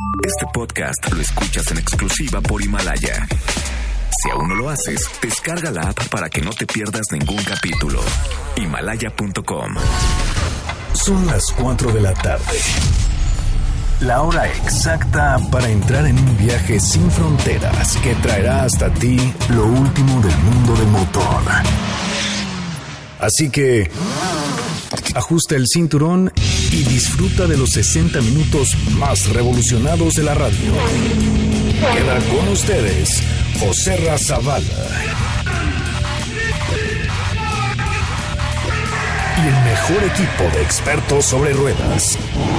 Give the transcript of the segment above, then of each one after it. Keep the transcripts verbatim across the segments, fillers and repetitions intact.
Este podcast lo escuchas en exclusiva por Himalaya. Si aún no lo haces, descarga la app para que no te pierdas ningún capítulo. Himalaya punto com. Son las cuatro de la tarde. La hora exacta para entrar en un viaje sin fronteras que traerá hasta ti lo último del mundo del motor. Así que ajusta el cinturón y disfruta de los sesenta minutos más revolucionados de la radio. Queda con ustedes Joserra Zavala y el mejor equipo de expertos sobre ruedas.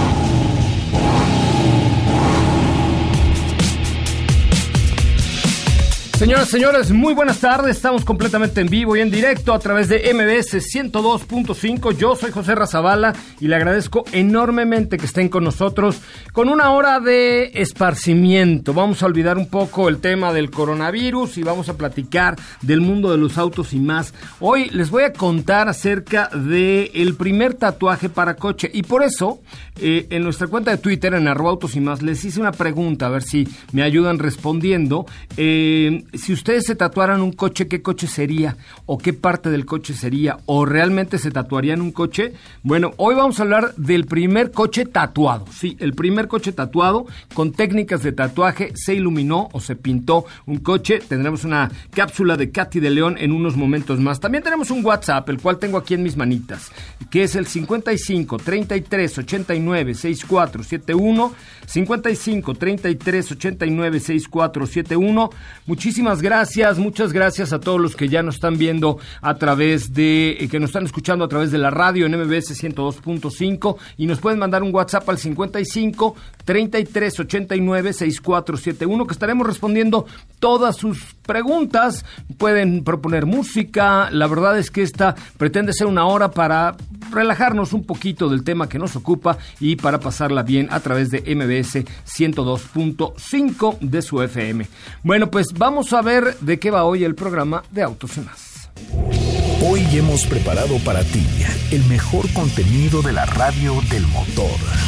Señoras y señores, muy buenas tardes. Estamos completamente en vivo y en directo a través de M B S ciento dos punto cinco. Yo soy Joserra Zavala y le agradezco enormemente que estén con nosotros con una hora de esparcimiento. Vamos a olvidar un poco el tema del coronavirus y vamos a platicar del mundo de los autos y más. Hoy les voy a contar acerca del primer tatuaje para coche y por eso eh, en nuestra cuenta de Twitter, en arroba autos y más, les hice una pregunta, a ver si me ayudan respondiendo. Eh... Si ustedes se tatuaran un coche, ¿qué coche sería? ¿O qué parte del coche sería? ¿O realmente se tatuarían un coche? Bueno, hoy vamos a hablar del primer coche tatuado. Sí, el primer coche tatuado con técnicas de tatuaje. Se iluminó o se pintó un coche. Tendremos una cápsula de Katy de León en unos momentos más. También tenemos un WhatsApp, el cual tengo aquí en mis manitas, que es el cincuenta y cinco, treinta y tres, ochenta y nueve, sesenta y cuatro setenta y uno. cincuenta y cinco, treinta y tres, ochenta y nueve, sesenta y cuatro setenta y uno. Muchísimas Muchísimas gracias, muchas gracias a todos los que ya nos están viendo a través de, eh, que nos están escuchando a través de la radio en M B S ciento dos punto cinco y nos pueden mandar un WhatsApp al cincuenta y cinco, treinta y tres, ochenta y nueve, sesenta y cuatro setenta y uno, que estaremos respondiendo todas sus preguntas. Pueden proponer música. La verdad es que esta pretende ser una hora para relajarnos un poquito del tema que nos ocupa y para pasarla bien a través de M B S ciento dos punto cinco de su F M. Bueno, pues vamos a ver de qué va hoy el programa de Autos y Más. Hoy hemos preparado para ti el mejor contenido de la radio del motor.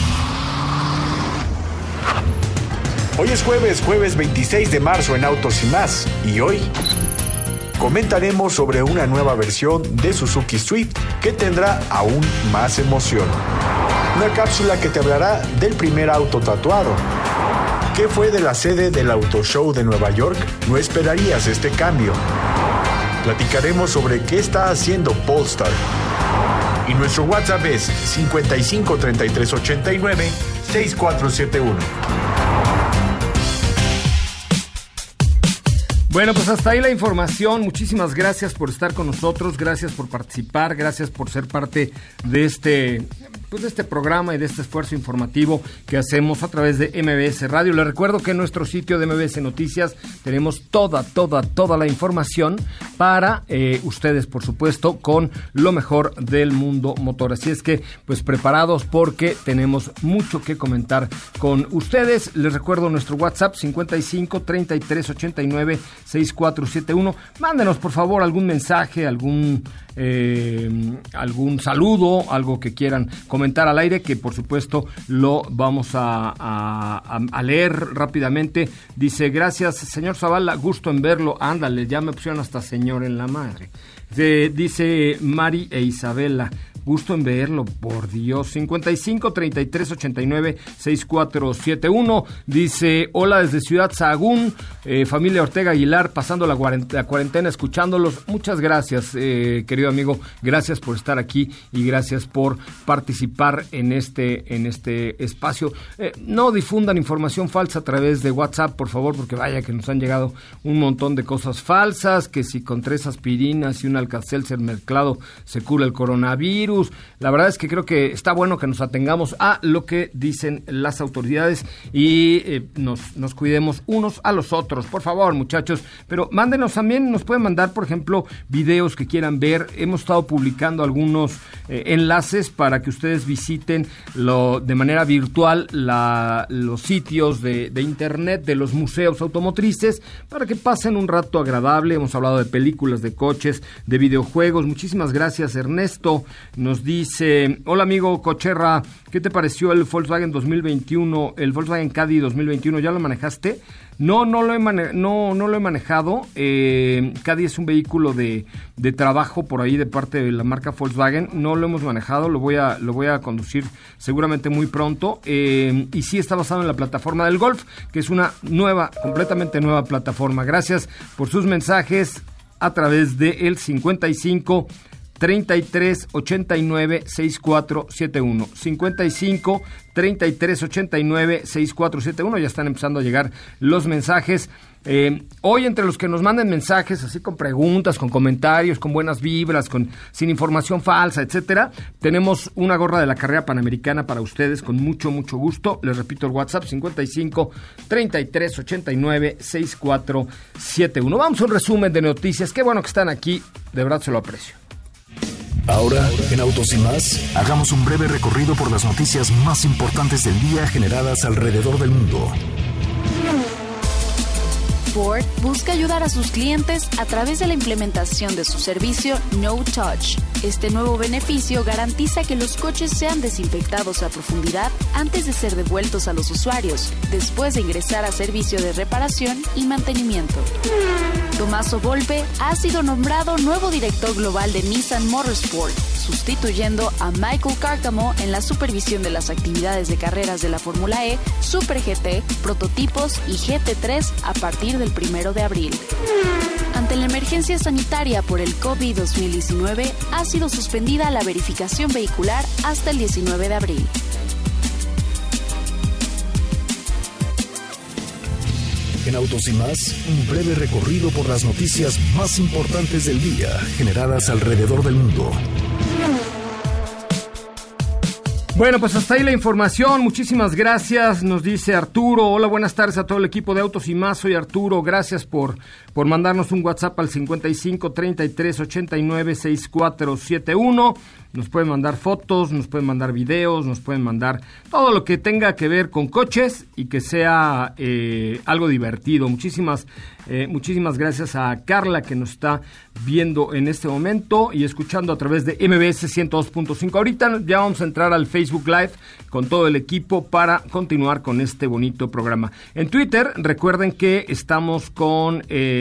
Hoy es jueves, jueves veintiséis de marzo en Autos y Más, y hoy comentaremos sobre una nueva versión de Suzuki Swift que tendrá aún más emoción. Una cápsula que te hablará del primer auto tatuado. ¿Qué fue de la sede del Auto Show de Nueva York? No esperarías este cambio. Platicaremos sobre qué está haciendo Polestar. Y nuestro WhatsApp es cincuenta y cinco, treinta y tres, ochenta y nueve, sesenta y cuatro setenta y uno. Bueno, pues hasta ahí la información. Muchísimas gracias por estar con nosotros, gracias por participar, gracias por ser parte de este, pues de este programa y de este esfuerzo informativo que hacemos a través de M B S Radio. Les recuerdo que en nuestro sitio de M B S Noticias tenemos toda, toda, toda la información para eh, ustedes, por supuesto, con lo mejor del mundo motor. Así es que, pues preparados porque tenemos mucho que comentar con ustedes. Les recuerdo nuestro WhatsApp cincuenta y cinco, treinta y tres, ochenta y nueve, sesenta y cuatro setenta y uno. Mándenos por favor algún mensaje, algún eh, algún saludo, algo que quieran comentar al aire, que por supuesto lo vamos a, a, a leer rápidamente. Dice: gracias señor Zavala, gusto en verlo. Ándale, ya me pusieron hasta señor en la madre. De, dice Mari e Isabela: gusto en verlo, por Dios. cincuenta y cinco, treinta y tres, ochenta y nueve, sesenta y cuatro setenta y uno. Dice: hola desde Ciudad Sahagún, eh, familia Ortega Aguilar, pasando la cuarentena, la cuarentena escuchándolos. Muchas gracias, eh, querido amigo. Gracias por estar aquí y gracias por participar en este, en este espacio. Eh, no difundan información falsa a través de WhatsApp, por favor, porque vaya que nos han llegado un montón de cosas falsas, que si con tres aspirinas y un Alka-Seltzer mezclado se cura el coronavirus. La verdad es que creo que está bueno que nos atengamos a lo que dicen las autoridades y eh, nos, nos cuidemos unos a los otros, por favor, muchachos. Pero mándenos también, nos pueden mandar, por ejemplo, videos que quieran ver. Hemos estado publicando algunos eh, enlaces para que ustedes visiten lo, de manera virtual la, los sitios de, de internet de los museos automotrices para que pasen un rato agradable. Hemos hablado de películas, de coches, de videojuegos. Muchísimas gracias, Ernesto. nos dice, hola amigo Cocherra, ¿qué te pareció el Volkswagen dos mil veintiuno, el Volkswagen Caddy dos mil veintiuno? ¿Ya lo manejaste? No, no lo he, mane- no, no lo he manejado. Eh, Caddy es un vehículo de, de trabajo por ahí de parte de la marca Volkswagen. No lo hemos manejado, lo voy a, lo voy a conducir seguramente muy pronto. Eh, y sí está basado en la plataforma del Golf, que es una nueva, completamente nueva plataforma. Gracias por sus mensajes a través de el cincuenta y cinco treinta y tres ochenta y nueve sesenta y cuatro setenta y uno. cincuenta y cinco treinta y tres ochenta y nueve sesenta y cuatro setenta y uno. Ya están empezando a llegar los mensajes. Eh, hoy, entre los que nos manden mensajes, así con preguntas, con comentarios, con buenas vibras, con sin información falsa, etcétera, tenemos una gorra de la carrera panamericana para ustedes con mucho, mucho gusto. Les repito el WhatsApp, cincuenta y cinco treinta y tres ochenta y nueve sesenta y cuatro setenta y uno. Vamos a un resumen de noticias. Qué bueno que están aquí, de verdad se lo aprecio. Ahora, en Autos y Más, hagamos un breve recorrido por las noticias más importantes del día generadas alrededor del mundo. Ford busca ayudar a sus clientes a través de la implementación de su servicio No Touch. Este nuevo beneficio garantiza que los coches sean desinfectados a profundidad antes de ser devueltos a los usuarios, después de ingresar a servicio de reparación y mantenimiento. Tommaso Volpe ha sido nombrado nuevo director global de Nissan Motorsport, sustituyendo a Michael Cárcamo en la supervisión de las actividades de carreras de la Fórmula E, Super G T, prototipos y G T tres a partir del primero de abril. Ante la emergencia sanitaria por el COVID dos mil diecinueve, ha sido suspendida la verificación vehicular hasta el diecinueve de abril. En Autos y Más, un breve recorrido por las noticias más importantes del día generadas alrededor del mundo. Bueno, pues hasta ahí la información. Muchísimas gracias, nos dice Arturo. Hola, buenas tardes a todo el equipo de Autos y Más. Soy Arturo. Gracias por, por mandarnos un WhatsApp al cincuenta y cinco treinta y tres ochenta y nueve sesenta y cuatro setenta y uno. Nos pueden mandar fotos, nos pueden mandar videos, nos pueden mandar todo lo que tenga que ver con coches y que sea eh, algo divertido. Muchísimas, eh, muchísimas gracias a Carla que nos está viendo en este momento y escuchando a través de M B S ciento dos punto cinco. Ahorita ya vamos a entrar al Facebook Live con todo el equipo para continuar con este bonito programa. En Twitter, recuerden que estamos con...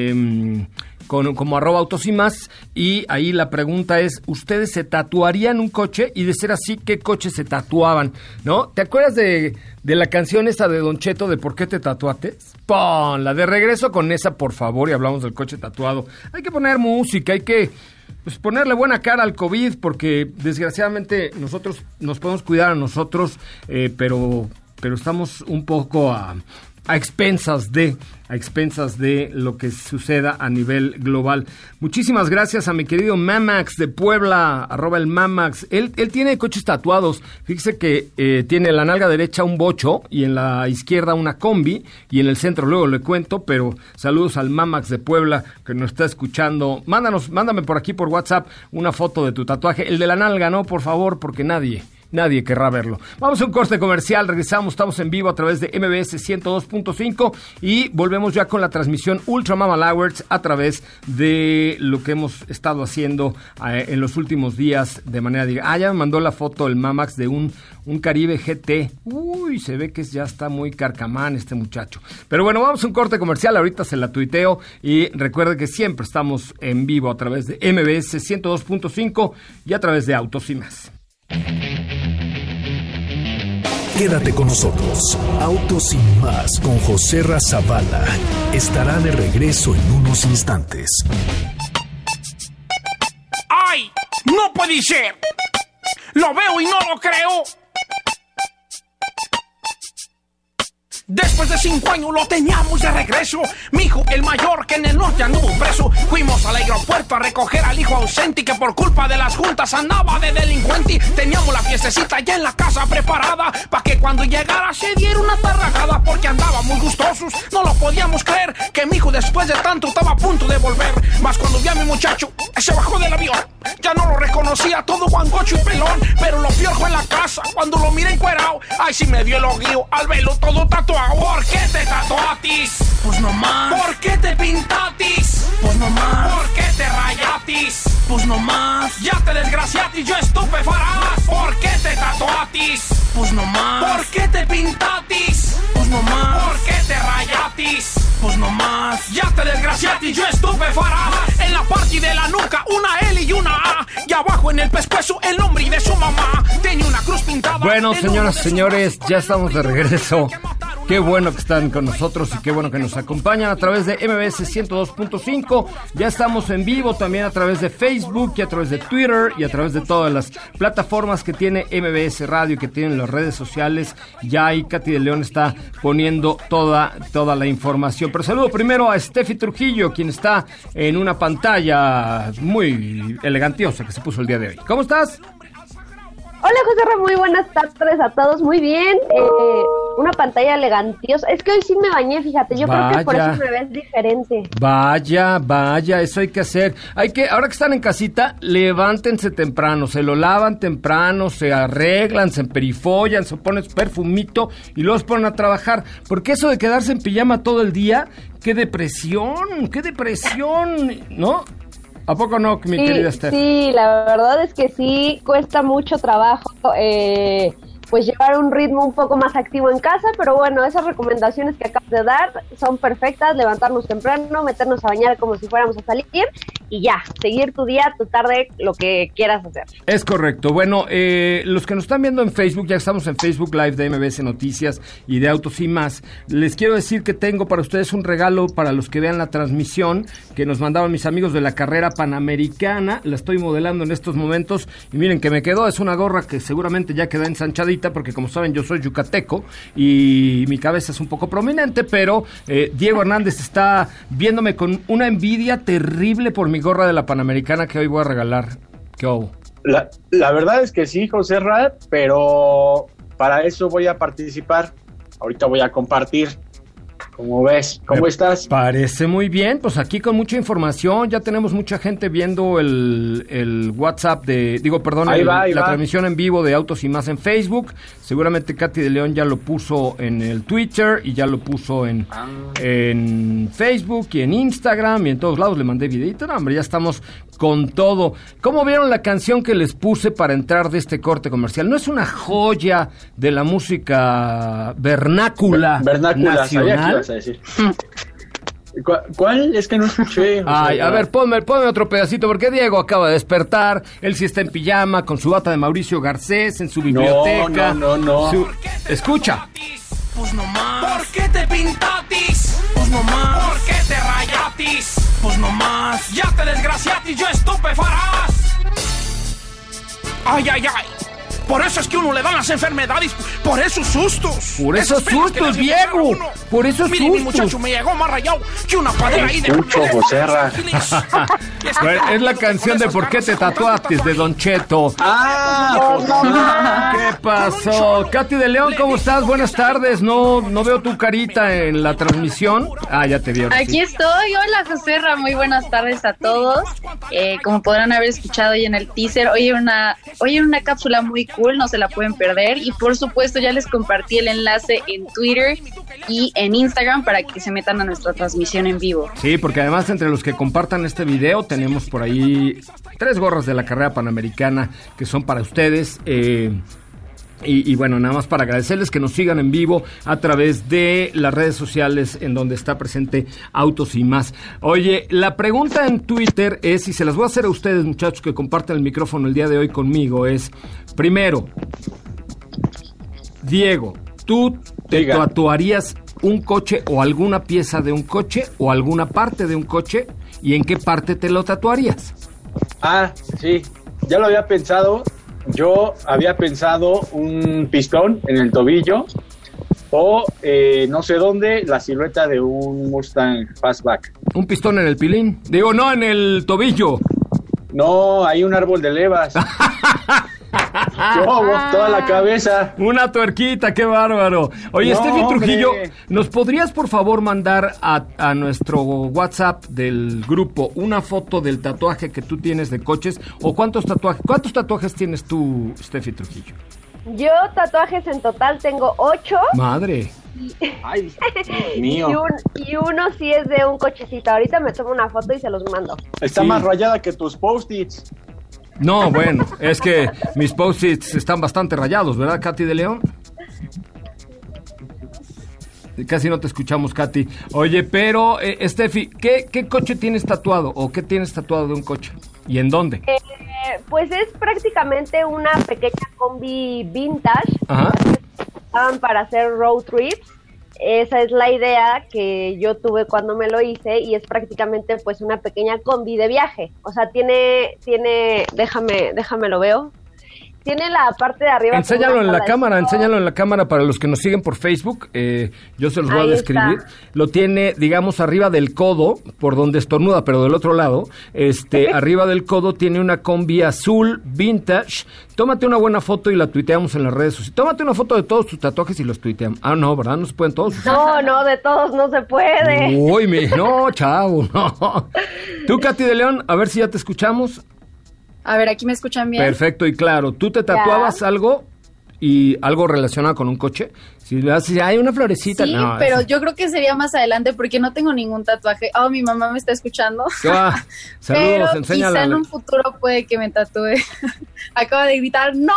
Eh, Con, como arroba autos y más, y ahí la pregunta es, ¿ustedes se tatuarían un coche? Y de ser así, ¿qué coche se tatuaban? ¿No? ¿Te acuerdas de, de la canción esta de Don Cheto de ¿Por qué te tatuaste? Ponla, de regreso con esa, por favor, y hablamos del coche tatuado. Hay que poner música, hay que pues, ponerle buena cara al COVID, porque desgraciadamente nosotros nos podemos cuidar a nosotros, eh, pero, pero estamos un poco a... a expensas de, a expensas de lo que suceda a nivel global. Muchísimas gracias a mi querido Mamax de Puebla, arroba el Mamax. Él, él tiene coches tatuados. Fíjese que eh, tiene en la nalga derecha un bocho y en la izquierda una combi y en el centro luego le cuento, pero saludos al Mamax de Puebla que nos está escuchando. Mándanos, mándame por aquí por WhatsApp una foto de tu tatuaje. El de la nalga no, por favor, porque nadie... Nadie querrá verlo. Vamos a un corte comercial, regresamos, estamos en vivo a través de M B S ciento dos punto cinco y volvemos ya con la transmisión Ultra Mama Hours a través de lo que hemos estado haciendo eh, en los últimos días de manera... De... Ah, ya me mandó la foto el Mamax de un, un Caribe G T. Uy, se ve que ya está muy carcamán este muchacho. Pero bueno, vamos a un corte comercial, ahorita se la tuiteo y recuerde que siempre estamos en vivo a través de M B S ciento dos punto cinco y a través de Autos y Más. Quédate con nosotros. Autos y Más con José Razabala estará de regreso en unos instantes. ¡Ay! ¡No puede ser! ¡Lo veo y no lo creo! Después de cinco años lo teníamos de regreso. Mi hijo, el mayor, que en el norte anduvo preso. Fuimos al aeropuerto a recoger al hijo ausente y que por culpa de las juntas andaba de delincuente. Teníamos la fiestecita ya en la casa preparada pa' que cuando llegara se diera una tarragada, porque andaba muy gustosos. No lo podíamos creer que mi hijo después de tanto estaba a punto de volver. Mas cuando vi a mi muchacho, se bajó del avión. Ya no lo reconocía, todo guangocho y pelón. Pero lo peor fue en la casa, cuando lo miré encuerao. Ay, sí me dio el oguío al verlo todo tatuado. ¿Por qué te tatuatis? Pues no más. ¿Por qué te pintatis? Pues no más. ¿Por qué te rayatis? Pues no más. Ya te desgraciatis. desgraciatis, yo estupefarás. ¿Por qué te tatuatis? Pues no más. ¿Por qué te pintatis? Pues no más. ¿Por qué te rayatis? Pues no más. Ya te desgraciatis, yo estupefarás. En la parte de la nuca, una L y una A. Y abajo en el pescuezo, el nombre de su mamá. Tenía una cruz pintada. Bueno, señoras y señores, ya estamos de regreso. Qué bueno que están con nosotros y qué bueno que nos acompañan a través de M B S ciento dos punto cinco. Ya estamos en vivo también a través de Facebook y a través de Twitter y a través de todas las plataformas que tiene M B S Radio, que tienen las redes sociales. Ya ahí Katy de León está poniendo toda, toda la información. Pero saludo primero a Steffi Trujillo, quien está en una pantalla muy elegantiosa que se puso el día de hoy. ¿Cómo estás? Hola, José Ra, muy buenas tardes a todos, muy bien, eh, una pantalla elegantiosa, es que hoy sí me bañé, fíjate, yo vaya, creo que por eso me ves diferente. Vaya, vaya, eso hay que hacer, hay que, ahora que están en casita, levántense temprano, se lo lavan temprano, se arreglan, se emperifollan, se ponen su perfumito y luego se ponen a trabajar, porque eso de quedarse en pijama todo el día, qué depresión, qué depresión, ¿no? ¿A poco no, mi sí, querida Steph? Sí, la verdad es que sí, cuesta mucho trabajo, eh, pues llevar un ritmo un poco más activo en casa, pero bueno, esas recomendaciones que acabas de dar son perfectas, levantarnos temprano, meternos a bañar como si fuéramos a salir y ya, seguir tu día, tu tarde, lo que quieras hacer. Es correcto. Bueno, eh, los que nos están viendo en Facebook, ya estamos en Facebook Live de M B S Noticias y de Autos y Más, les quiero decir que tengo para ustedes un regalo para los que vean la transmisión que nos mandaron mis amigos de la carrera panamericana, la estoy modelando en estos momentos y miren que me quedó, es una gorra que seguramente ya queda ensanchadita porque como saben yo soy yucateco y mi cabeza es un poco prominente, pero eh, Diego Hernández está viéndome con una envidia terrible por mi gorra de la Panamericana que hoy voy a regalar. ¿Qué hago? La, la verdad es que sí, José Ra, pero para eso voy a participar. Ahorita voy a compartir. ¿Cómo ves? ¿Cómo Me estás? Parece muy bien, pues aquí con mucha información, ya tenemos mucha gente viendo el, el WhatsApp de, digo, perdón, el, va, la va. transmisión en vivo de Autos y Más en Facebook, seguramente Katy de León ya lo puso en el Twitter y ya lo puso en, ah. en Facebook y en Instagram y en todos lados, le mandé videito, no, hombre, ya estamos con todo. ¿Cómo vieron la canción que les puse para entrar de este corte comercial? ¿No es una joya de la música vernácula, vernácula nacional? A decir. ¿Cuál, ¿Cuál? Es que no escuché. Ay, a ver, ponme, ponme otro pedacito, porque Diego acaba de despertar, él sí está en pijama, con su bata de Mauricio Garcés, en su biblioteca. No, no, no, no. Su... Escucha. Pues no más. ¿Por qué te pintatis? Pues no más. ¿Por qué te rayatis? Pues no más. Ya te desgraciatis, yo estupefarás. Ay, ay, ay. Por eso es que uno le dan las enfermedades, por esos sustos. Por esos sustos, Diego. Por esos Mire, sustos. mi muchacho me llegó más rayado que una padera ahí de... Mucho, José Ra. Bueno, es la canción de ¿Por qué te tatuaste? De Don Cheto. Ah, ¿qué pasó? Katy de León, ¿cómo estás? Buenas tardes. No, no veo tu carita en la transmisión. Ah, ya te vi. Aquí sí. estoy. Hola, José Ra. Muy buenas tardes a todos. Eh, como podrán haber escuchado hoy en el teaser, hoy en una, hoy en una cápsula muy cool, no se la pueden perder y por supuesto ya les compartí el enlace en Twitter y en Instagram para que se metan a nuestra transmisión en vivo. Sí, porque además entre los que compartan este video tenemos por ahí tres gorras de la carrera panamericana que son para ustedes. eh, Y, y bueno, nada más para agradecerles que nos sigan en vivo a través de las redes sociales en donde está presente Autos y Más. Oye, la pregunta en Twitter es, y se las voy a hacer a ustedes, muchachos, que comparten el micrófono el día de hoy conmigo, es, primero, Diego, ¿tú te Diga. tatuarías un coche o alguna pieza de un coche o alguna parte de un coche? ¿Y en qué parte te lo tatuarías? Ah, sí, ya lo había pensado. Yo había pensado un pistón en el tobillo o eh, no sé dónde, la silueta de un Mustang Fastback. ¿Un pistón en el pilín? Digo, no, en el tobillo. No, hay un árbol de levas. ¿Cómo? Toda la cabeza. Una tuerquita, qué bárbaro. Oye, No, Steffi Trujillo, hombre. ¿nos podrías por favor mandar a, a nuestro WhatsApp del grupo una foto del tatuaje que tú tienes de coches? ¿O cuántos tatuajes, cuántos tatuajes tienes tú, Steffi Trujillo? Yo tatuajes en total tengo ocho. Madre. Ay, Dios Y, mío. un, y uno sí es de un cochecito. Ahorita me tomo una foto y se los mando. Está Sí. más rayada que tus post-its. No, bueno, es que mis post-its están bastante rayados, ¿verdad, Katy de León? Casi no te escuchamos, Katy. Oye, pero, eh, Steffi, ¿qué, ¿qué coche tienes tatuado o qué tienes tatuado de un coche? ¿Y en dónde? Eh, pues es prácticamente una pequeña combi vintage. Ajá. Para hacer road trips. Esa es la idea que yo tuve cuando me lo hice y es prácticamente pues una pequeña combi de viaje. O sea, tiene, tiene, déjame, déjame lo veo. Tiene la parte de arriba. Enséñalo en la cámara, enséñalo en la cámara para los que nos siguen por Facebook. Eh, yo se los voy Ahí a describir. Está. Lo tiene, digamos, arriba del codo, por donde estornuda, pero del otro lado. Este, arriba del codo tiene una combi azul vintage. Tómate una buena foto y la tuiteamos en las redes sociales. Tómate una foto de todos tus tatuajes y los tuiteamos. Ah, no, ¿verdad? No se pueden todos. No, no, de todos no se puede. Uy, mi, no, chavo, no. Tú, Katy de León, a ver si ya te escuchamos. A ver, aquí me escuchan bien. Perfecto y claro. ¿Tú te tatuabas ya. algo y algo relacionado con un coche? Si le haces, hay una florecita. Sí, no, pero eso. yo creo que sería más adelante porque no tengo ningún tatuaje. Oh, mi mamá me está escuchando. Ah, saludos, pero enséñala. Quizá en un futuro puede que me tatúe. Acaba de gritar, ¡no!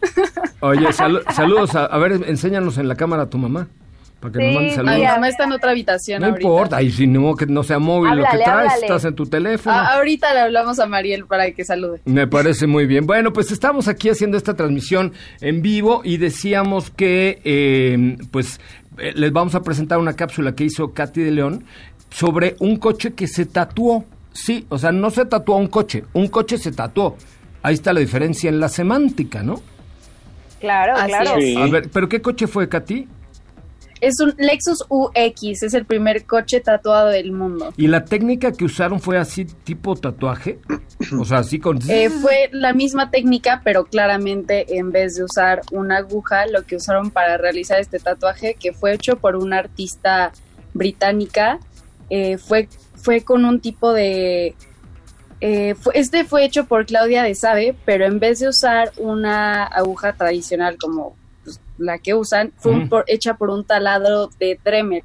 Oye, sal, saludos. A, a ver, enséñanos en la cámara a tu mamá. Para que sí, nos mande saludos. Mi mamá está en otra habitación No ahorita. importa, y si no, que no sea móvil háblale, lo que traes, háblale. estás en tu teléfono. A, ahorita le hablamos a Mariel para que salude. Me parece muy bien. Bueno, pues estamos aquí haciendo esta transmisión en vivo y decíamos que, eh, pues, eh, les vamos a presentar una cápsula que hizo Katy de León sobre un coche que se tatuó. Sí, o sea, no se tatuó un coche, un coche se tatuó. Ahí está la diferencia en la semántica, ¿no? Claro, Así claro. Sí. A ver, ¿pero qué coche fue, Katy? Es un Lexus U X, es el primer coche tatuado del mundo. ¿Y la técnica que usaron fue así tipo tatuaje? O sea, así con... Eh, fue la misma técnica, pero claramente en vez de usar una aguja, lo que usaron para realizar este tatuaje, que fue hecho por una artista británica, eh, fue, fue con un tipo de... Eh, fue, este fue hecho por Claudia de Sade, pero en vez de usar una aguja tradicional como pues, la que usan, fue un, por, hecha por un taladro de Dremel.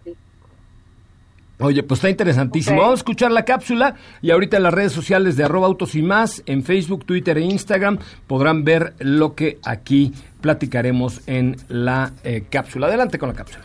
Oye, pues está interesantísimo. Okay. Vamos a escuchar la cápsula y ahorita en las redes sociales de arroba autos y más, en Facebook, Twitter e Instagram, podrán ver lo que aquí platicaremos en la eh, cápsula. Adelante con la cápsula.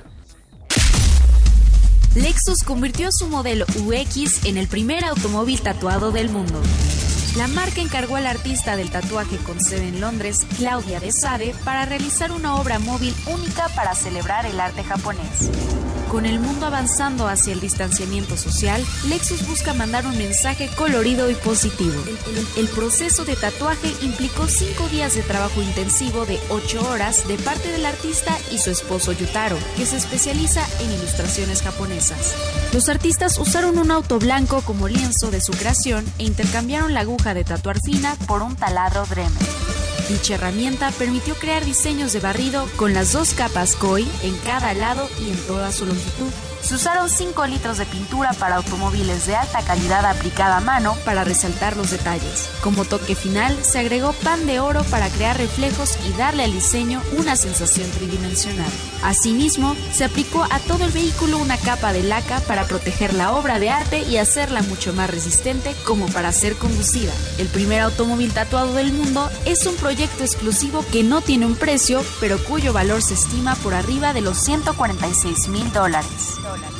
Lexus convirtió su modelo U X en el primer automóvil tatuado del mundo. La marca encargó al artista del tatuaje con sede en Londres, Claudia de Sade, para realizar una obra móvil única para celebrar el arte japonés. Con el mundo avanzando hacia el distanciamiento social, Lexus busca mandar un mensaje colorido y positivo. El, el, el proceso de tatuaje implicó cinco días de trabajo intensivo de ocho horas de parte del artista y su esposo Yutaro, que se especializa en ilustraciones japonesas. Los artistas usaron un auto blanco como lienzo de su creación e intercambiaron la aguja de tatuar fina por un taladro Dremel. Dicha herramienta permitió crear diseños de barrido con las dos capas Koi en cada lado y en toda su longitud. Se usaron cinco litros de pintura para automóviles de alta calidad aplicada a mano para resaltar los detalles. Como toque final, se agregó pan de oro para crear reflejos y darle al diseño una sensación tridimensional. Asimismo, se aplicó a todo el vehículo una capa de laca para proteger la obra de arte y hacerla mucho más resistente como para ser conducida. El primer automóvil tatuado del mundo es un proyecto exclusivo que no tiene un precio, pero cuyo valor se estima por arriba de los ciento cuarenta y seis mil dólares.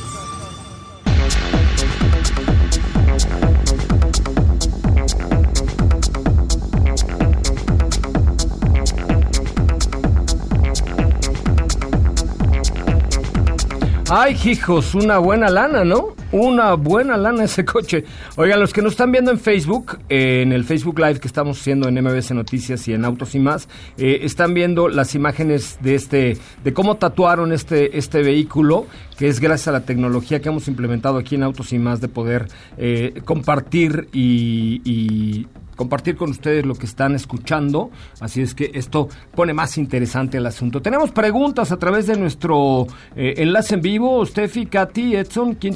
Ay, hijos, una buena lana, ¿no? Una buena lana ese coche. Oigan, los que nos están viendo en Facebook, eh, en el Facebook Live que estamos haciendo en M B C Noticias y en Autos y Más, eh, están viendo las imágenes de este, de cómo tatuaron este, este vehículo, que es gracias a la tecnología que hemos implementado aquí en Autos y Más de poder eh, compartir y... y compartir con ustedes lo que están escuchando, así es que esto pone más interesante el asunto. Tenemos preguntas a través de nuestro eh, enlace en vivo. Steffi, Katy, Edson, ¿quién tiene las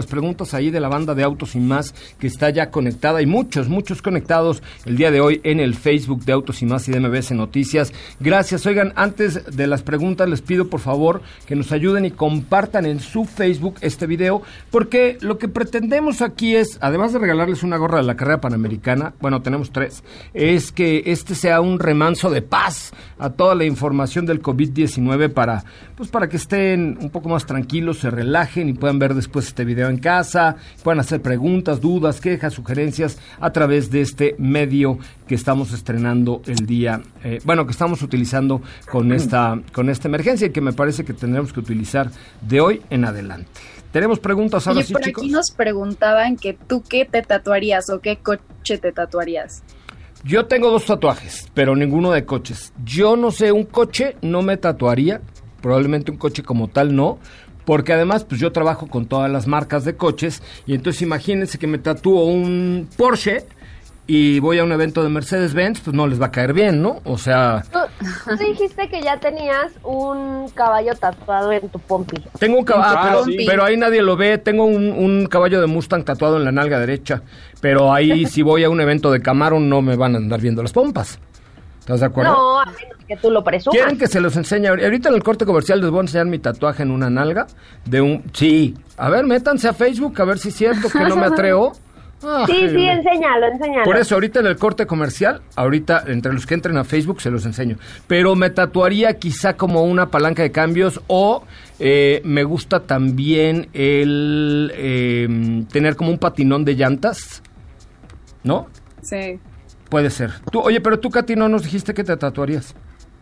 preguntas ahí de la banda de Autos y Más que está ya conectada, y muchos, muchos conectados el día de hoy en el Facebook de Autos y Más y de M B S Noticias. Gracias. Oigan, antes de las preguntas les pido por favor que nos ayuden y compartan en su Facebook este video, porque lo que pretendemos aquí es, además de regalarles una gorra de la carrera panamericana, bueno, tenemos tres, es que este sea un remanso de paz a toda la información del COVID diecinueve para, pues para que estén un poco más tranquilos, se relajen y puedan ver después este video en casa, puedan hacer preguntas, dudas, quejas, sugerencias a través de este medio que estamos estrenando el día, eh, bueno, que estamos utilizando con esta, con esta emergencia y que me parece que tendremos que utilizar de hoy en adelante. Tenemos preguntas ahora. Oye, sí, por chicos. aquí nos preguntaban que tú qué te tatuarías o qué coche te tatuarías. Yo tengo dos tatuajes, pero ninguno de coches. Yo no sé, un coche no me tatuaría, probablemente un coche como tal no, porque además pues yo trabajo con todas las marcas de coches, y entonces imagínense que me tatúo un Porsche y voy a un evento de Mercedes-Benz, pues no les va a caer bien, ¿no? O sea... Tú, tú dijiste que ya tenías un caballo tatuado en tu pompi. Tengo un caballo, Ah, pero, sí. pero ahí nadie lo ve. Tengo un, un caballo de Mustang tatuado en la nalga derecha, pero ahí si voy a un evento de Camaro no me van a andar viendo las pompas. ¿Estás de acuerdo? No, a menos que tú lo presumas. ¿Quieren que se los enseñe? Ahorita en el corte comercial les voy a enseñar mi tatuaje en una nalga de un... Sí. A ver, métanse a Facebook a ver si es cierto que no me atrevo. Ah, Sí, sí, me- enséñalo, enséñalo. Por eso, ahorita en el corte comercial, ahorita entre los que entren a Facebook se los enseño. Pero me tatuaría quizá como una palanca de cambios o eh, me gusta también el eh, tener como un patinón de llantas, ¿no? Sí. Puede ser. Tú, oye, pero tú, Katy, no nos dijiste que te tatuarías.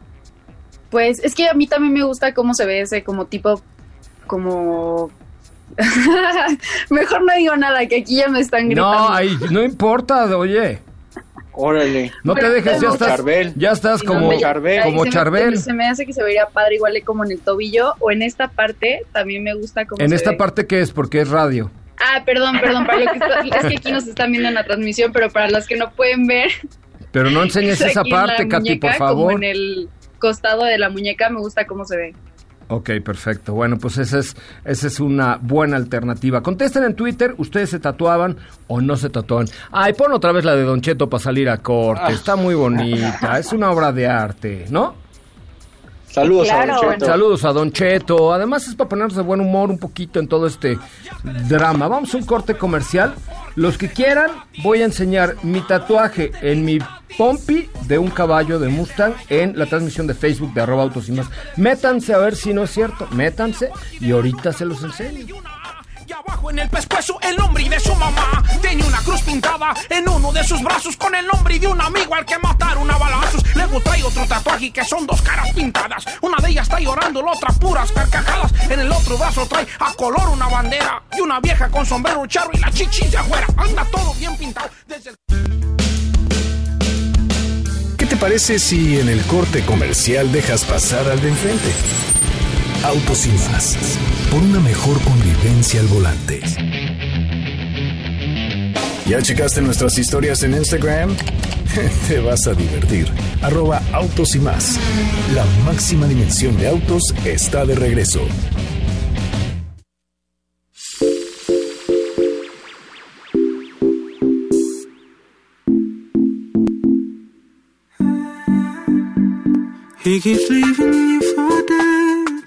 Pues es que a mí también me gusta cómo se ve ese como tipo, como... Mejor no digo nada, que aquí ya me están gritando. No, ay, no importa, oye. Órale. No te Pero dejes, ya como estás, Charbel. ya estás Sí, no, como me- Charbel. como Ay, se me- Charbel. Se me hace que se vería padre igual como en el tobillo o en esta parte, también me gusta cómo En se esta ve. parte, ¿qué es? Porque es radio. Ah, perdón, perdón, para lo que está- es que aquí nos están viendo en la transmisión, pero para los que no pueden ver, Pero no enseñes aquí esa en la parte, Katy, muñeca, por como favor. en el costado de la muñeca, me gusta cómo se ve. Ok, perfecto. Bueno, pues esa es, esa es una buena alternativa. Contesten en Twitter, ¿ustedes se tatuaban o no se tatuaban? Ay, pon otra vez la de Don Cheto para salir a corte. Está muy bonita, es una obra de arte, ¿no? Saludos Claro. a Don Cheto. Saludos a Don Cheto. Además es para ponernos de buen humor un poquito en todo este drama. Vamos a un corte comercial. Los que quieran, voy a enseñar mi tatuaje en mi pompi de un caballo de Mustang en la transmisión de Facebook de arroba autos y más. Métanse a ver si no es cierto. Métanse y ahorita se los enseño. Y abajo en el pescuezo el nombre de su mamá. Tiene una cruz pintada en uno de sus brazos con el nombre de un amigo al que mataron a balazos. Luego trae otro tatuaje que son dos caras pintadas. Una de ellas está llorando, la otra puras carcajadas. En el otro brazo trae a color una bandera y una vieja con sombrero charro y la chichis de afuera. Anda todo bien pintado desde el... ¿Qué te parece si en el corte comercial dejas pasar al de enfrente? Autos y Más, por una mejor convivencia al volante. ¿Ya checaste nuestras historias en Instagram? Te vas a divertir. Arroba Autos y Más. La máxima dimensión de autos está de regreso. He keeps leaving you for dead.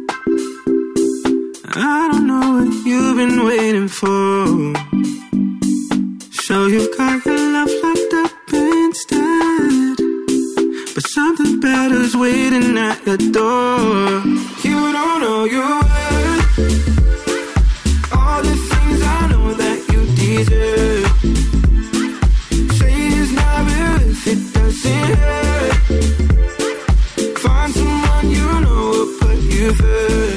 I don't know what you've been waiting for. So you've got your love locked up instead. But something better's waiting at your door. You don't know your worth. All the things I know that you deserve. Say it's not real if it doesn't hurt. Find someone you know will put you first.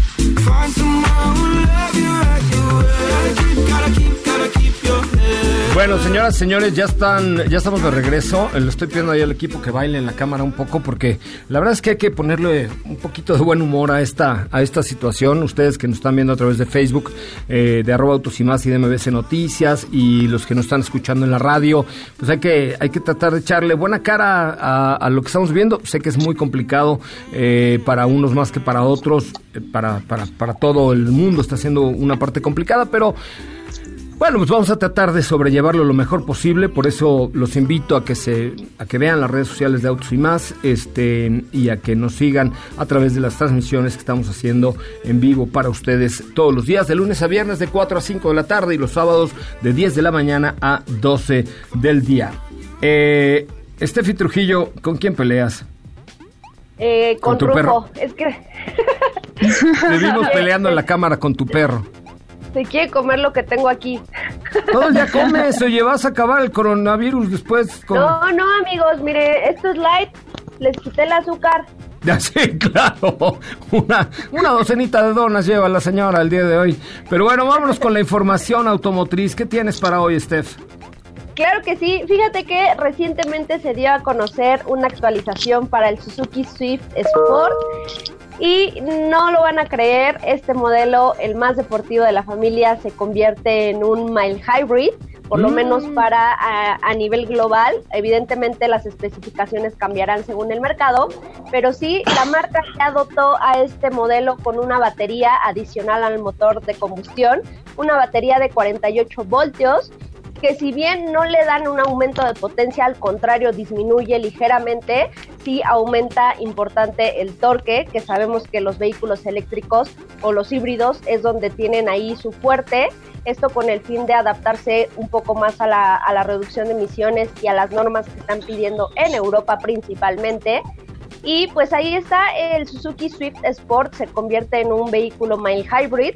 Find someone who love you at your word. Gotta keep, gotta keep, gotta keep your head Bueno, señoras, señores, ya están, ya estamos de regreso. Le estoy pidiendo ahí al equipo que baile en la cámara un poco, porque la verdad es que hay que ponerle un poquito de buen humor a esta, a esta situación. Ustedes que nos están viendo a través de Facebook, eh, de arroba autos y más y de M B C Noticias, y los que nos están escuchando en la radio, pues hay que, hay que tratar de echarle buena cara a, a lo que estamos viendo. Sé que es muy complicado eh, para unos más que para otros, eh, para, para, para todo el mundo está siendo una parte complicada, pero bueno, pues vamos a tratar de sobrellevarlo lo mejor posible. Por eso los invito a que se a que vean las redes sociales de Autos y Más, este y a que nos sigan a través de las transmisiones que estamos haciendo en vivo para ustedes todos los días, de lunes a viernes de cuatro a cinco de la tarde, y los sábados de diez de la mañana a doce del día. Eh, Estefi Trujillo, ¿con quién peleas? Eh, con, ¿Con tu Rufo. perro? Es que Te vimos peleando en la cámara con tu perro. se quiere comer lo que tengo aquí. Todo el día comes, oye, vas a acabar el coronavirus después con... No, no, amigos, mire, esto es light. Les quité el azúcar. Ya sí, claro. Una, una docenita de donas lleva la señora el día de hoy. Pero bueno, vámonos con la información automotriz. ¿Qué tienes para hoy, Steph? Claro que sí. Fíjate que recientemente se dio a conocer una actualización para el Suzuki Swift Sport. Y no lo van a creer, este modelo, el más deportivo de la familia, se convierte en un mild hybrid, por lo mm. menos para a, a nivel global. Evidentemente las especificaciones cambiarán según el mercado, pero sí, la marca ya dotó a este modelo con una batería adicional al motor de combustión, una batería de cuarenta y ocho voltios, que si bien no le dan un aumento de potencia, al contrario, disminuye ligeramente, sí aumenta importante el torque, que sabemos que los vehículos eléctricos o los híbridos es donde tienen ahí su fuerte, esto con el fin de adaptarse un poco más a la, a la reducción de emisiones y a las normas que están pidiendo en Europa principalmente. Y pues ahí está, el Suzuki Swift Sport se convierte en un vehículo mild hybrid.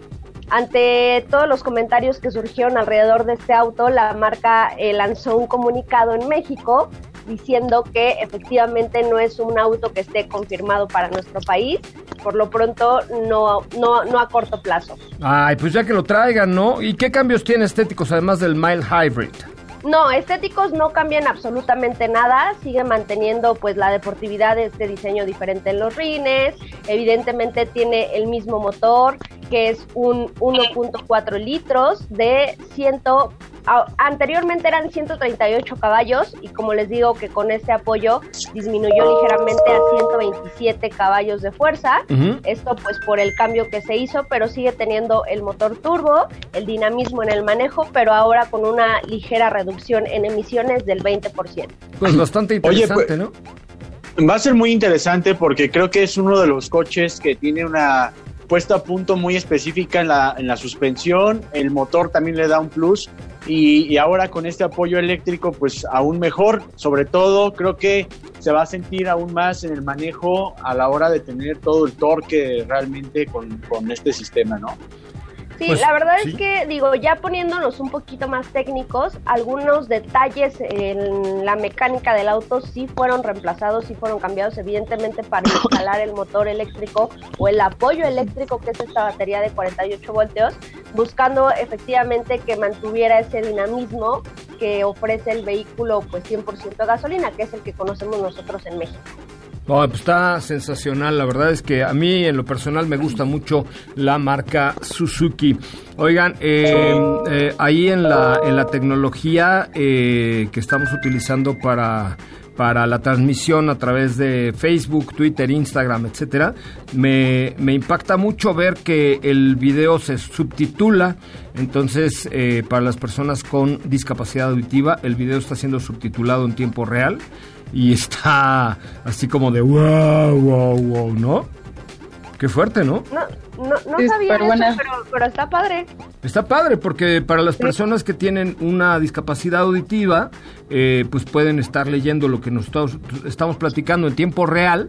Ante todos los comentarios que surgieron alrededor de este auto, la marca eh, lanzó un comunicado en México diciendo que efectivamente no es un auto que esté confirmado para nuestro país, por lo pronto no, no, no a corto plazo. Ay, pues ya que lo traigan, ¿no? ¿Y qué cambios tiene estéticos además del mild hybrid? No, estéticos no cambian absolutamente nada, sigue manteniendo pues la deportividad de este diseño diferente en los rines, evidentemente tiene el mismo motor, que es un uno punto cuatro litros de cien, anteriormente eran ciento treinta y ocho caballos, y como les digo que con este apoyo disminuyó ligeramente a ciento veintisiete caballos de fuerza, uh-huh. Esto pues por el cambio que se hizo, pero sigue teniendo el motor turbo, el dinamismo en el manejo, pero ahora con una ligera reducción en emisiones del veinte por ciento. Pues bastante interesante, Oye, ¿no? pues, va a ser muy interesante porque creo que es uno de los coches que tiene una puesta a punto muy específica en la, en la suspensión, el motor también le da un plus, y, y ahora con este apoyo eléctrico pues aún mejor. Sobre todo creo que se va a sentir aún más en el manejo a la hora de tener todo el torque realmente con, con este sistema, ¿no? Sí, pues, la verdad sí. es que, digo, ya poniéndonos un poquito más técnicos, algunos detalles en la mecánica del auto sí fueron reemplazados, sí fueron cambiados, evidentemente para instalar el motor eléctrico o el apoyo eléctrico, que es esta batería de cuarenta y ocho voltios, buscando efectivamente que mantuviera ese dinamismo que ofrece el vehículo pues cien por ciento gasolina, que es el que conocemos nosotros en México. Oh, pues está sensacional, la verdad es que a mí en lo personal me gusta mucho la marca Suzuki. Oigan, eh, eh, ahí en la, en la tecnología eh, que estamos utilizando para, para la transmisión a través de Facebook, Twitter, Instagram, etcétera, me, me impacta mucho ver que el video se subtitula. Entonces, eh, para las personas con discapacidad auditiva, el video está siendo subtitulado en tiempo real. Y está así como de wow, wow, wow, ¿no? Qué fuerte, ¿no? No, no, no sí, sabía eso, pero, pero está padre. Está padre porque para las personas que tienen una discapacidad auditiva, eh, pues pueden estar leyendo lo que nosotros estamos platicando en tiempo real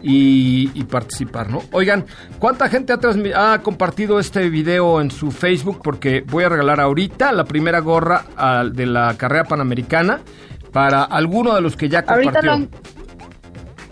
y, y participar, ¿no? Oigan, ¿cuánta gente ha, transmi- ha compartido este video en su Facebook? Porque voy a regalar ahorita la primera gorra a, de la carrera panamericana para alguno de los que ya compartió. Ahorita lo han,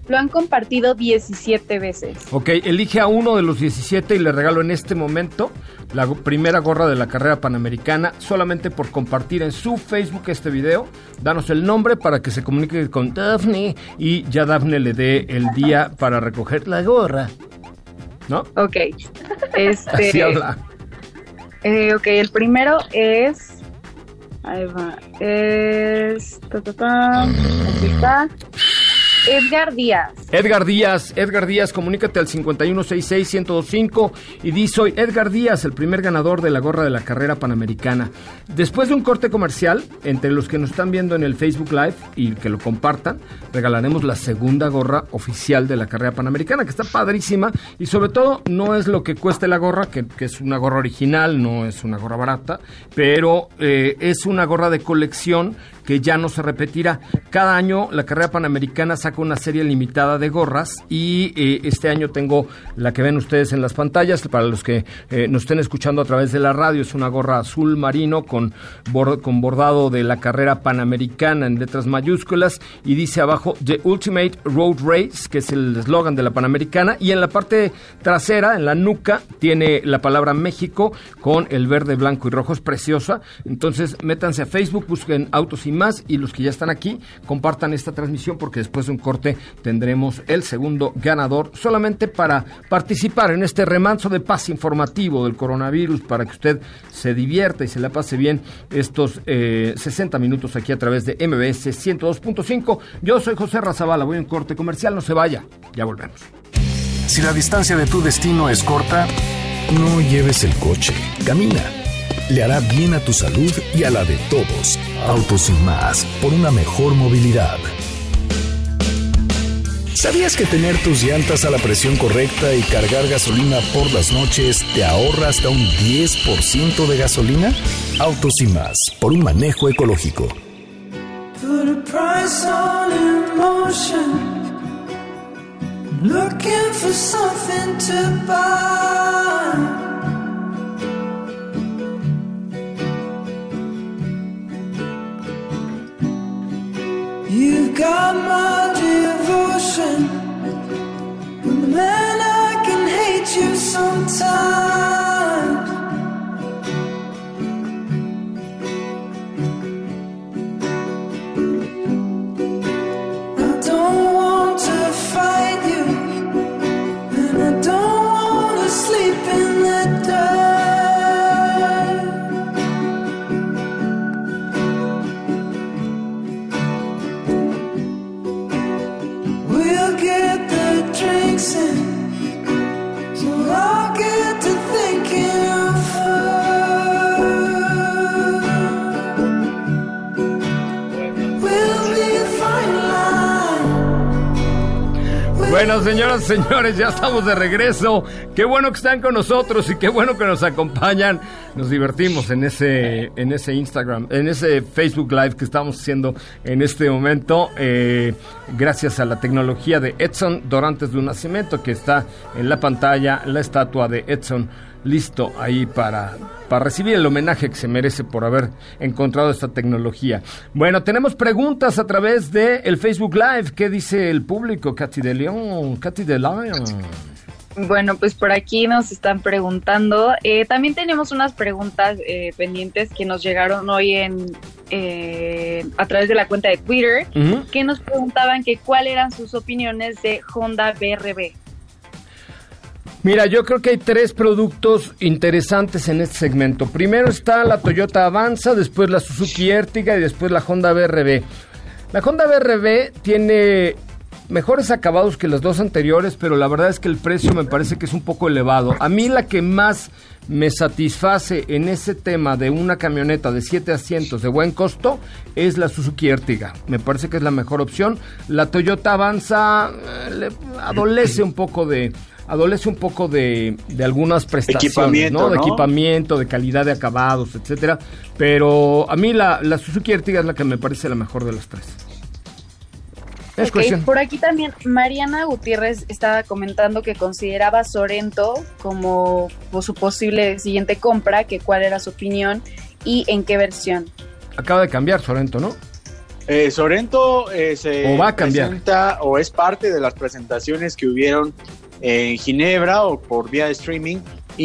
Lo han compartido diecisiete veces. Ok, elige a uno de los diecisiete y le regalo en este momento la go- primera gorra de la carrera panamericana, solamente por compartir en su Facebook este video. Danos el nombre para que se comunique con Daphne y ya Daphne le dé el día para recoger la gorra, ¿no? Ok. Este, Así habla. Eh, ok, el primero es... Ahí va. Es... Ta, ta, ta, aquí está. Edgar Díaz. Edgar Díaz, Edgar Díaz, comunícate al cincuenta y uno sesenta y seis, ciento veinticinco y di: soy Edgar Díaz, el primer ganador de la gorra de la carrera panamericana. Después de un corte comercial, entre los que nos están viendo en el Facebook Live y que lo compartan, regalaremos la segunda gorra oficial de la carrera panamericana, que está padrísima y sobre todo no es lo que cueste la gorra, que, que es una gorra original, no es una gorra barata, pero eh, es una gorra de colección que ya no se repetirá. Cada año la carrera panamericana saca una serie limitada de gorras y eh, este año tengo la que ven ustedes en las pantallas. Para los que eh, nos estén escuchando a través de la radio, es una gorra azul marino con, bord- con bordado de la carrera panamericana en letras mayúsculas y dice abajo The Ultimate Road Race, que es el eslogan de la panamericana, y en la parte trasera, en la nuca, tiene la palabra México con el verde, blanco y rojo. Es preciosa. Entonces métanse a Facebook, busquen Autos y Más, y los que ya están aquí compartan esta transmisión, porque después de un corte tendremos el segundo ganador, solamente para participar en este remanso de paz informativo del coronavirus, para que usted se divierta y se la pase bien estos eh, sesenta minutos aquí a través de M B S ciento dos punto cinco. Yo soy José Razabala, voy a un corte comercial, no se vaya, ya volvemos. Si la distancia de tu destino es corta, no lleves el coche, camina. Le hará bien a tu salud y a la de todos. Autos y Más, por una mejor movilidad. ¿Sabías que tener tus llantas a la presión correcta y cargar gasolina por las noches te ahorra hasta un diez por ciento de gasolina? Autos y Más, por un manejo ecológico. Put a price on emotion. Looking for something to buy. You've got my devotion, but man, I can hate you sometimes. I don't want to fight you, and I don't want to sleep in the dark. Get the drinks in, so I'll get to thinking of her. We'll be a fine line. Bueno, señoras y señores, ya estamos de regreso. Qué bueno que están con nosotros y qué bueno que nos acompañan. Nos divertimos en ese, en ese Instagram, en ese Facebook Live que estamos haciendo en este momento, eh, gracias a la tecnología de Edson Dorantes de un Nacimiento, que está en la pantalla, la estatua de Edson, listo ahí para, para recibir el homenaje que se merece por haber encontrado esta tecnología. Bueno, tenemos preguntas a través de el Facebook Live. ¿Qué dice el público? Katy de León, Katy de León. Bueno, pues por aquí nos están preguntando. Eh, también tenemos unas preguntas eh, pendientes que nos llegaron hoy en eh, a través de la cuenta de Twitter, uh-huh. que nos preguntaban que cuáles eran sus opiniones de Honda B R V. Mira, yo creo que hay tres productos interesantes en este segmento. Primero está la Toyota Avanza, después la Suzuki Ertiga y después la Honda B R V. La Honda B R V tiene mejores acabados que las dos anteriores, pero la verdad es que el precio me parece que es un poco elevado. A mí la que más me satisface en ese tema de una camioneta de siete asientos de buen costo es la Suzuki Ertiga. Me parece que es la mejor opción. La Toyota Avanza eh, le adolece un poco de... adolece un poco de, de algunas prestaciones, ¿no? De ¿no? equipamiento, de calidad de acabados, etcétera. Pero a mí la, la Suzuki Ertiga es la que me parece la mejor de las tres. Es okay, por aquí también Mariana Gutiérrez estaba comentando que consideraba Sorento como pues, su posible siguiente compra, que cuál era su opinión y en qué versión. Acaba de cambiar Sorento, ¿no? Eh, Sorento eh, se o va a cambiar. presenta o es parte de las presentaciones que hubieron en Ginebra o por vía de streaming.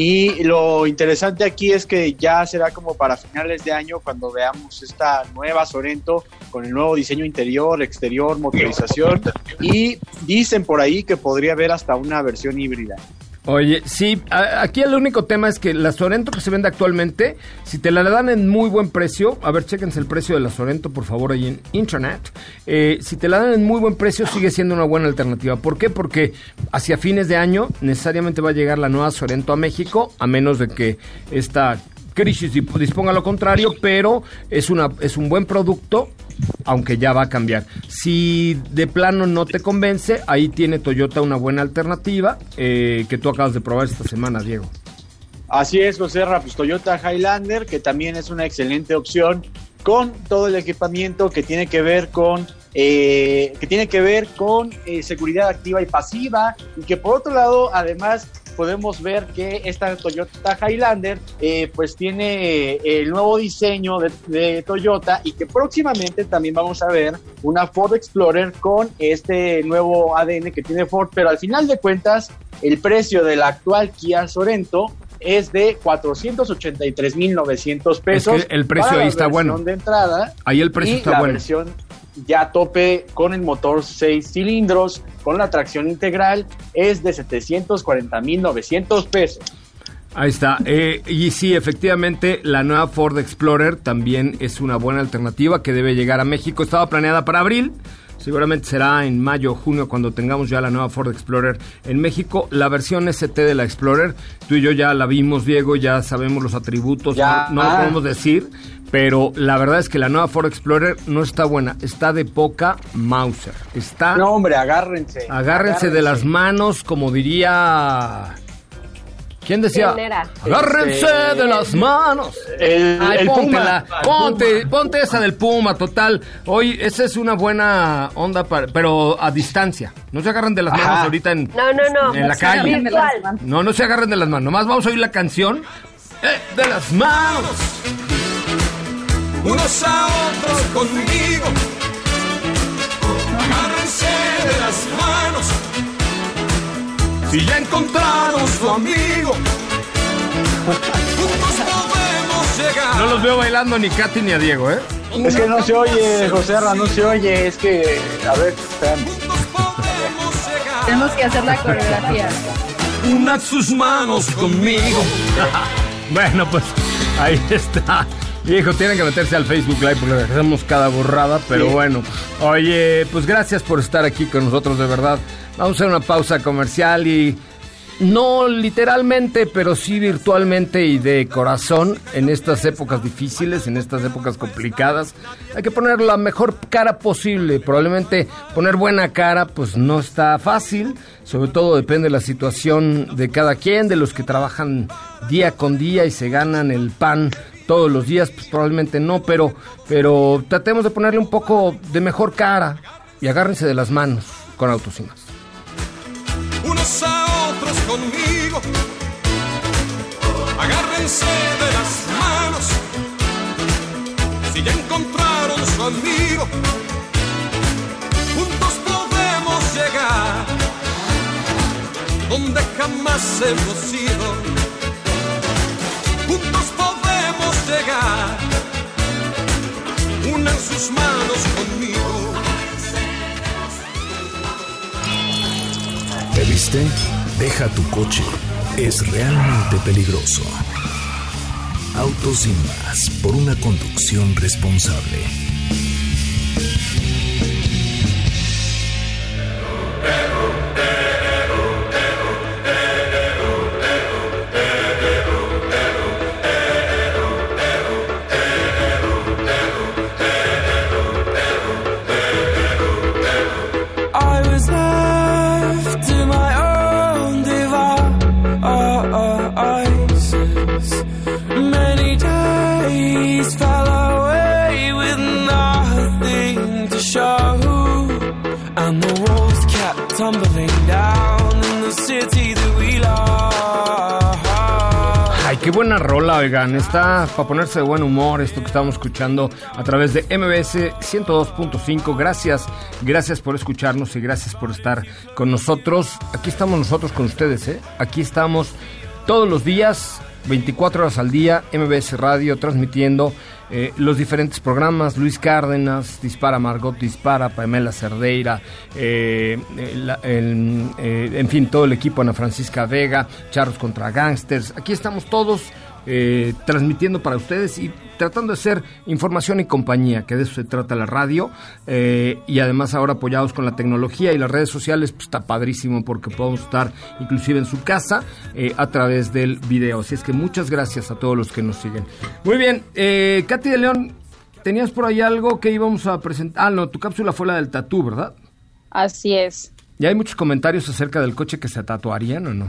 Y lo interesante aquí es que ya será como para finales de año cuando veamos esta nueva Sorento con el nuevo diseño interior, exterior, motorización, y dicen por ahí que podría haber hasta una versión híbrida. Oye, sí, a, aquí el único tema es que la Sorento que se vende actualmente, si te la dan en muy buen precio, a ver, chéquense el precio de la Sorento, por favor, ahí en internet, eh, si te la dan en muy buen precio, sigue siendo una buena alternativa. ¿Por qué? Porque hacia fines de año necesariamente va a llegar la nueva Sorento a México, a menos de que esta crisis disponga lo contrario, pero es una es un buen producto, aunque ya va a cambiar. Si de plano no te convence, ahí tiene Toyota una buena alternativa, eh, que tú acabas de probar esta semana, Diego. Así es, José Ra, pues Toyota Highlander, que también es una excelente opción, con todo el equipamiento que tiene que ver con eh, que tiene que ver con eh, seguridad activa y pasiva, y que por otro lado, además, podemos ver que esta Toyota Highlander eh, pues tiene el nuevo diseño de, de Toyota, y que próximamente también vamos a ver una Ford Explorer con este nuevo A D N que tiene Ford, pero al final de cuentas el precio de la actual Kia Sorento es de cuatrocientos ochenta y tres mil novecientos pesos. Es que el precio ahí está bueno. De entrada, ahí el precio y está la bueno. Versión ya a tope con el motor seis cilindros, con la tracción integral, es de setecientos cuarenta mil novecientos pesos. Ahí está. Eh, y sí, efectivamente, la nueva Ford Explorer también es una buena alternativa que debe llegar a México. Estaba planeada para abril. Seguramente será en mayo o junio cuando tengamos ya la nueva Ford Explorer en México. La versión S T de la Explorer, tú y yo ya la vimos, Diego, ya sabemos los atributos, ya. no, no lo podemos decir, pero la verdad es que la nueva Ford Explorer no está buena, está de poca Mauser. Está, no, hombre, agárrense. Agárrense, agárrense. de las manos, como diría... ¿Quién decía? Era? Agárrense este, de las manos. El, Ay, el póntela, Puma. ponte, Puma. ponte esa del Puma, total. Hoy, esa es una buena onda, para, pero a distancia. No se agarren de las Ajá. manos ahorita en, No, no, no. en la calle. Virtual. No, no se agarren de las manos. Nomás vamos a oír la canción. ¡Eh, de las manos! Unos a otros conmigo, agárrense de las manos. Si ya encontraron su amigo, juntos podemos llegar. No los veo bailando ni Katy ni a Diego, ¿eh? Es que no se oye, José Ra, no se oye, es que, a ver, espérame. Juntos podemos llegar. Tenemos que hacer la coreografía. Una sus manos conmigo. Bueno, pues ahí está. Hijo, tienen que meterse al Facebook Live porque hacemos cada burrada, pero Sí. bueno. Oye, pues gracias por estar aquí con nosotros, de verdad. Vamos a hacer una pausa comercial y no literalmente, pero sí virtualmente y de corazón en estas épocas difíciles, en estas épocas complicadas. Hay que poner la mejor cara posible. Probablemente poner buena cara pues no está fácil, sobre todo depende de la situación de cada quien, de los que trabajan día con día y se ganan el pan todos los días, pues probablemente no, pero, pero tratemos de ponerle un poco de mejor cara y agárrense de las manos con Autos y Más. Unos a otros conmigo, agárrense de las manos. Si ya encontraron su amigo, juntos podemos llegar donde jamás hemos ido. Juntos podemos llegar, unan sus manos conmigo. ¿Te viste? Deja tu coche. Es realmente peligroso. Autos y Más, por una conducción responsable. I was left to my own devices. Many days fell away with nothing to show, and the walls kept tumbling down in the city that we love. Ay, qué buena rola, oigan. Está para ponerse de buen humor esto que estamos escuchando a través de M B S ciento dos punto cinco. Gracias, gracias por escucharnos y gracias por estar con nosotros. Aquí estamos nosotros con ustedes, ¿eh? Aquí estamos todos los días, veinticuatro horas al día, M B S Radio, transmitiendo eh, los diferentes programas. Luis Cárdenas, Dispara Margot Dispara, Pamela Cerdeira, eh, el, el, eh, en fin, todo el equipo, Ana Francisca Vega, Charros contra Gangsters. Aquí estamos todos eh, transmitiendo para ustedes y tratando de hacer información y compañía, que de eso se trata la radio, eh, y además ahora apoyados con la tecnología y las redes sociales, pues está padrísimo porque podemos estar inclusive en su casa eh, a través del video. Así es que muchas gracias a todos los que nos siguen. Muy bien, eh, Katy de León, tenías por ahí algo que íbamos a presentar. Ah, no, tu cápsula fue la del tatú, ¿verdad? Así es. Ya hay muchos comentarios acerca del coche que se tatuarían, ¿o no?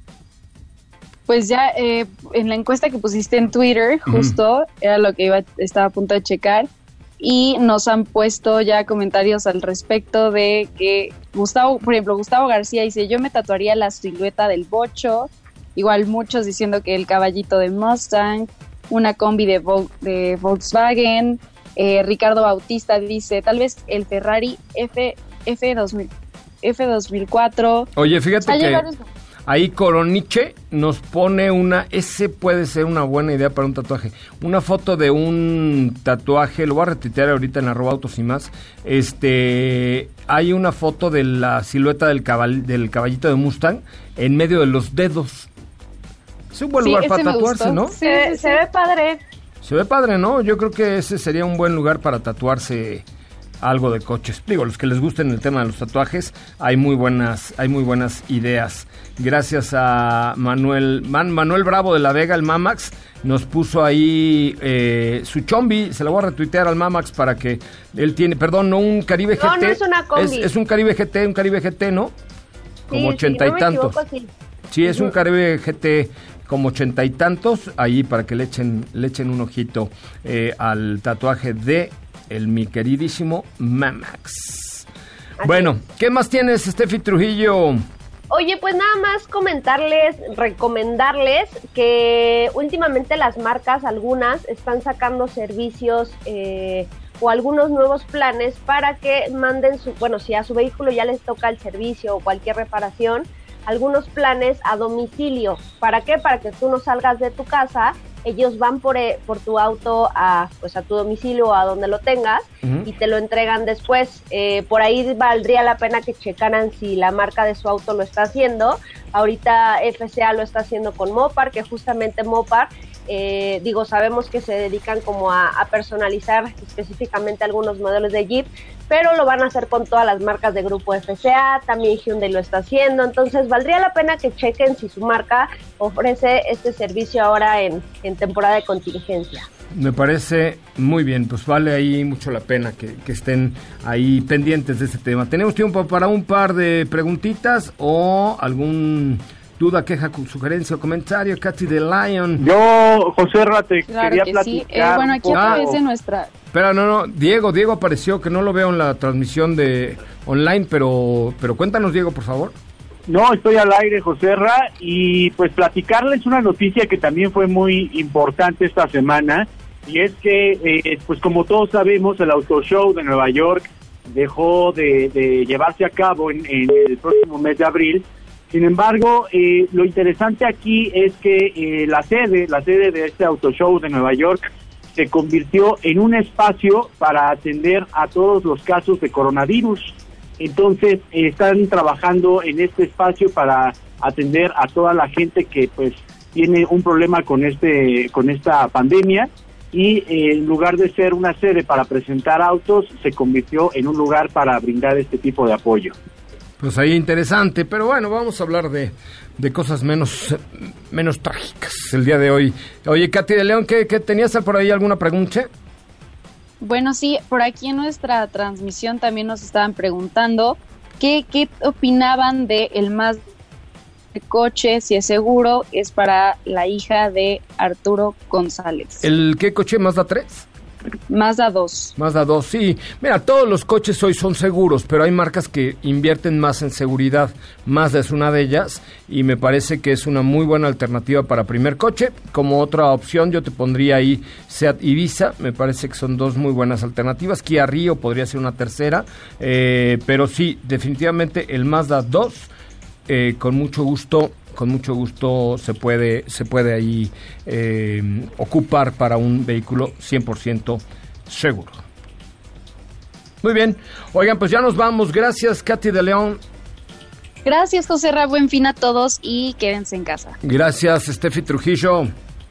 Pues ya eh, en la encuesta que pusiste en Twitter, justo, uh-huh. era lo que iba, estaba a punto de checar, y nos han puesto ya comentarios al respecto de que Gustavo, por ejemplo, Gustavo García dice, yo me tatuaría la silueta del bocho, igual muchos diciendo que el caballito de Mustang, una combi de, Vol- de Volkswagen, eh, Ricardo Bautista dice, tal vez el Ferrari F, F dos mil, F dos mil cuatro. Oye, fíjate que... Ahí Coroniche nos pone una, ese puede ser una buena idea para un tatuaje, una foto de un tatuaje, lo voy a retuitear ahorita en arroba autos y más, este, hay una foto de la silueta del, cabal, del caballito de Mustang en medio de los dedos. Es un buen sí, lugar para tatuarse, ¿no? Sí, se, se ve padre. Se ve padre, ¿no? Yo creo que ese sería un buen lugar para tatuarse algo de coches. Digo, los que les gusten el tema de los tatuajes, hay muy buenas, hay muy buenas ideas. Gracias a Manuel Man, Manuel Bravo de la Vega, el Mamax, nos puso ahí eh, su chombi, se la voy a retuitear al Mamax para que él tiene, perdón, no un Caribe no, G T. No, es una combi. Es, es un Caribe G T, un Caribe G T, ¿no? Como sí, ochenta sí, no y tantos. Me equivoco, sí. sí, es un Caribe G T como ochenta y tantos, ahí para que le echen, le echen un ojito eh, al tatuaje de el mi queridísimo Mamax. Así. Bueno, ¿qué más tienes, Steffi Trujillo? Oye, pues nada más comentarles, recomendarles que últimamente las marcas, algunas, están sacando servicios eh, o algunos nuevos planes para que manden su, bueno, si a su vehículo ya les toca el servicio o cualquier reparación, algunos planes a domicilio. ¿Para qué? Para que tú no salgas de tu casa, ellos van por, eh, por tu auto a, pues a tu domicilio o a donde lo tengas, uh-huh. y te lo entregan después. Eh, por ahí valdría la pena que checaran si la marca de su auto lo está haciendo. Ahorita F C A lo está haciendo con Mopar, que justamente Mopar, eh, digo, sabemos que se dedican como a, a personalizar específicamente algunos modelos de Jeep, pero lo van a hacer con todas las marcas de grupo F C A, también Hyundai lo está haciendo, entonces valdría la pena que chequen si su marca ofrece este servicio ahora en, en temporada de contingencia. Me parece muy bien, pues vale ahí mucho la pena que, que estén ahí pendientes de este tema. ¿Tenemos tiempo para un par de preguntitas o algún duda, queja, sugerencia o comentario? Katy de Lion. Yo, José Rate, claro quería que platicar. Sí. Eh, bueno, aquí aparece nuestra... Espera, no, no, Diego, Diego apareció, que no lo veo en la transmisión de online, pero, pero cuéntanos, Diego, por favor. No, estoy al aire, José Ra, y pues platicarles una noticia que también fue muy importante esta semana, y es que, eh, pues como todos sabemos, el Auto Show de Nueva York dejó de, de llevarse a cabo en, en el próximo mes de abril. Sin embargo, eh, lo interesante aquí es que eh, la sede, la sede de este Auto Show de Nueva York se convirtió en un espacio para atender a todos los casos de coronavirus. Entonces, eh, están trabajando en este espacio para atender a toda la gente que pues tiene un problema con este con esta pandemia, y eh, en lugar de ser una sede para presentar autos, se convirtió en un lugar para brindar este tipo de apoyo. Pues ahí interesante, pero bueno, vamos a hablar de, de cosas menos menos trágicas el día de hoy. Oye, Katy de León, ¿qué, qué tenías por ahí alguna pregunta? Bueno, sí, por aquí en nuestra transmisión también nos estaban preguntando qué, qué opinaban de el más de coche, si es seguro, es para la hija de Arturo González. ¿El qué coche, Mazda tres? Mazda dos. Mazda dos, sí. Mira, todos los coches hoy son seguros, pero hay marcas que invierten más en seguridad. Mazda es una de ellas y me parece que es una muy buena alternativa para primer coche. Como otra opción yo te pondría ahí Seat Ibiza, me parece que son dos muy buenas alternativas. Kia Rio podría ser una tercera, eh, pero sí, definitivamente el Mazda dos, eh, con mucho gusto... con mucho gusto se puede se puede ahí eh, ocupar para un vehículo cien por ciento seguro. Muy bien, oigan, pues ya nos vamos. Gracias, Katy de León. Gracias, José Ra, buen fin a todos y quédense en casa. Gracias, Steffi Trujillo.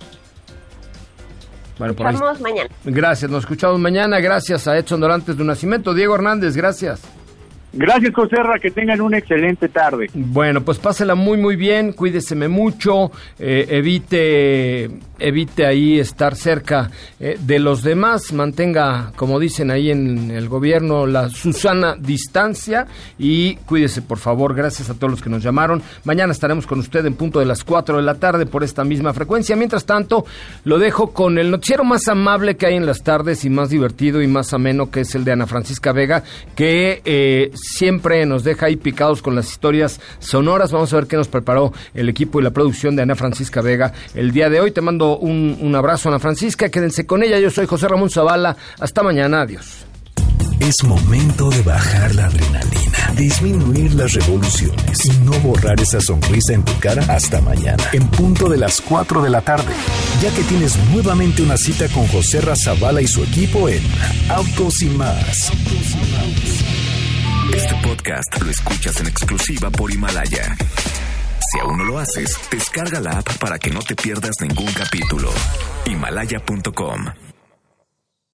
Bueno, nos escuchamos mañana. Gracias, nos escuchamos mañana. Gracias a Edson Dorantes de Nacimiento. Diego Hernández, gracias. Gracias, José Ra, que tengan una excelente tarde. Bueno, pues pásela muy, muy bien, cuídeseme mucho, eh, evite, evite ahí estar cerca eh, de los demás, mantenga, como dicen ahí en el gobierno, la Susana distancia y cuídese, por favor. Gracias a todos los que nos llamaron. Mañana estaremos con usted en punto de las cuatro de la tarde por esta misma frecuencia. Mientras tanto, lo dejo con el noticiero más amable que hay en las tardes y más divertido y más ameno, que es el de Ana Francisca Vega, que... Eh, siempre nos deja ahí picados con las historias sonoras. Vamos a ver qué nos preparó el equipo y la producción de Ana Francisca Vega el día de hoy. Te mando un, un abrazo, Ana Francisca, quédense con ella. Yo soy José Ramón Zavala. Hasta mañana, adiós. Es momento de bajar la adrenalina, disminuir las revoluciones y no borrar esa sonrisa en tu cara hasta mañana, en punto de las cuatro de la tarde, ya que tienes nuevamente una cita con José Ra Zavala y su equipo en Autos y Más. Autos y Más. Este podcast lo escuchas en exclusiva por Himalaya. Si aún no lo haces, descarga la app para que no te pierdas ningún capítulo. Himalaya punto com